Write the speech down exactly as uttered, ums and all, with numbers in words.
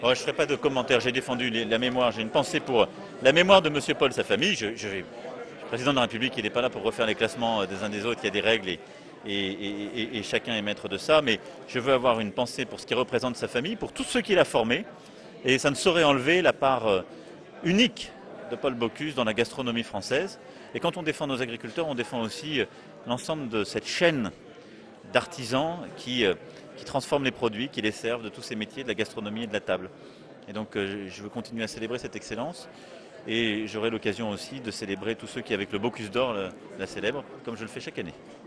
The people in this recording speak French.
Oh, je ne ferai pas de commentaires, j'ai défendu les- la mémoire, j'ai une pensée pour la mémoire de Monsieur Paul, sa famille. Je, je vais, le président de la République, il n'est pas là pour refaire les classements des uns des autres, il y a des règles et, et, et- et- et chacun est maître de ça, mais je veux avoir une pensée pour ce qui représente sa famille, pour tous ceux qu'il a formés, et ça ne saurait enlever la part euh, unique de Paul Bocuse dans la gastronomie française. Et quand on défend nos agriculteurs, on défend aussi euh, l'ensemble de cette chaîne d'artisans qui, euh, qui transforment les produits, qui les servent de tous ces métiers de la gastronomie et de la table. Et donc euh, je veux continuer à célébrer cette excellence et j'aurai l'occasion aussi de célébrer tous ceux qui avec le Bocuse d'Or la, la célèbrent, comme je le fais chaque année.